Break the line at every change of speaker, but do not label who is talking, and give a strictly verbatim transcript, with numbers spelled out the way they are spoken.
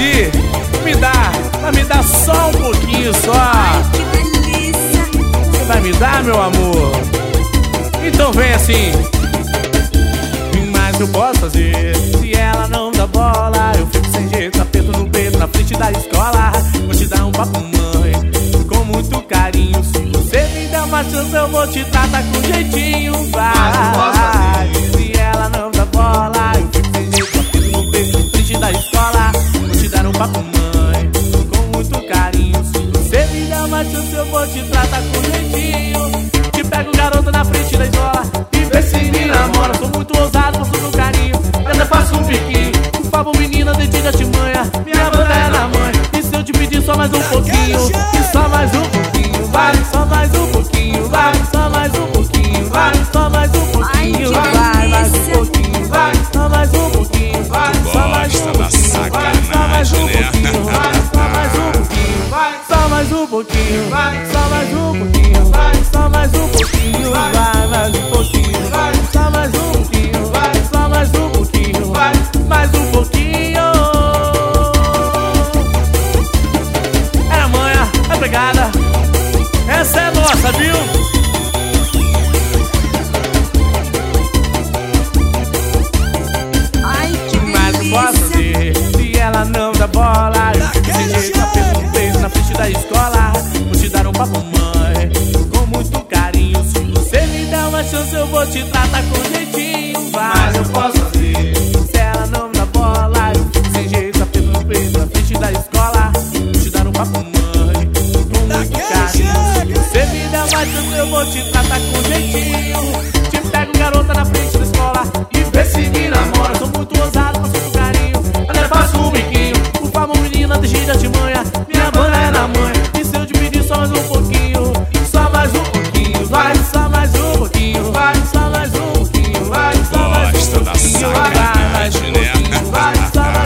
pedir, me dá, vai me dar só um pouquinho só.
Ai, que delícia.
Você vai me dar, meu amor? Então vem assim. Mas eu posso fazer, se ela não dá bola, eu fico sem jeito, aperto no peito na frente da escola. Vou te dar um papo, mãe, com muito carinho. Se você me der uma chance, eu vou te tratar com jeitinho. Vai, se ela não dá bola, eu fico sem jeito, aperto no peito na frente da escola. Vou te dar um papo, mãe, com muito carinho. Se você me der uma chance, eu vou te tratar com jeitinho. Te pego, garoto, na frente da escola e vê se me namora. Sou muito ousado, mostro meu carinho, eu até faço um piquinho. Por favor, menina, dedica te manha, minha banda é na mãe. E se eu te pedir só mais um pouquinho, e só mais um pouquinho, vai, só mais um pouquinho, vai, só mais um pouquinho, vai, só mais um pouquinho, vai, mais um pouquinho, vai, só mais um pouquinho, vai, só mais um pouquinho, vai, só mais um pouquinho, vai, só mais um pouquinho, vai, só mais um pouquinho, vai, só mais um pouquinho, vai, só mais um pouquinho, vai, mais um pouquinho, vai, só mais um pouquinho, vai, só mais um pouquinho, vai, mais um pouquinho. É a manha, é a pegada, essa é nossa, viu?
Ai, que
Mas eu posso
delícia.
fazer, se ela não dá bola, eu fico sem jeito, aperto no peito na frente da escola. Vou te dar um papo, mãe, com muito carinho. Se você me der uma chance, eu vou te tratar com jeitinho. Mas eu posso fazer, se ela não dá bola, eu fico sem jeito, aperto no peito na frente da escola. Vou te dar um papo, mãe, com muito carinho. Se você me der uma chance, eu vou te tratar com jeitinho. Te pego, garota, na frente da escola e vê se me namora. Sou muito ousado, com muito carinho, até faço um biquinho. Por favor, menina, deixa de manha, minha banda é na mãe. E se eu te pedir só mais um pouquinho, só mais um pouquinho, vai, só mais um pouquinho, vai, só mais um pouquinho, vai, só mais um pouquinho, vai, mais um pouquinho, vai, só mais